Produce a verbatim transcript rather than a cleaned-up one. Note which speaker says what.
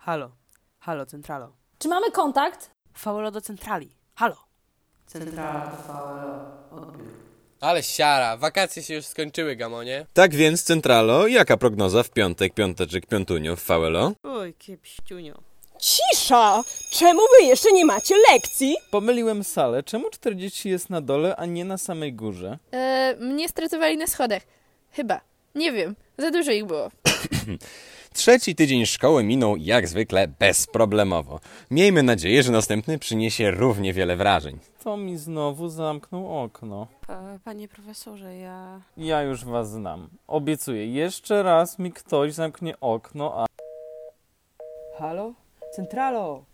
Speaker 1: Halo. Halo, centralo.
Speaker 2: Czy mamy kontakt?
Speaker 1: V L O do centrali. Halo. Centrala to V L O. Odbiór.
Speaker 3: Ale siara, wakacje się już skończyły, gamonie.
Speaker 4: Tak więc, centralo, jaka prognoza w piątek, piąteczek, piątunio w V L O?
Speaker 1: Oj, kiepściunio.
Speaker 5: Cisza! Czemu wy jeszcze nie macie lekcji?
Speaker 6: Pomyliłem salę. Czemu czterdzieści jest na dole, a nie na samej górze?
Speaker 7: Eee, mnie startowali na schodach. Chyba. Nie wiem. Za dużo ich było.
Speaker 4: Trzeci tydzień szkoły minął jak zwykle bezproblemowo. Miejmy nadzieję, że następny przyniesie równie wiele wrażeń.
Speaker 6: To mi znowu zamknął okno.
Speaker 1: Pa, panie profesorze, ja...
Speaker 6: Ja już was znam. Obiecuję, jeszcze raz mi ktoś zamknie okno, a...
Speaker 1: Halo? Centralo.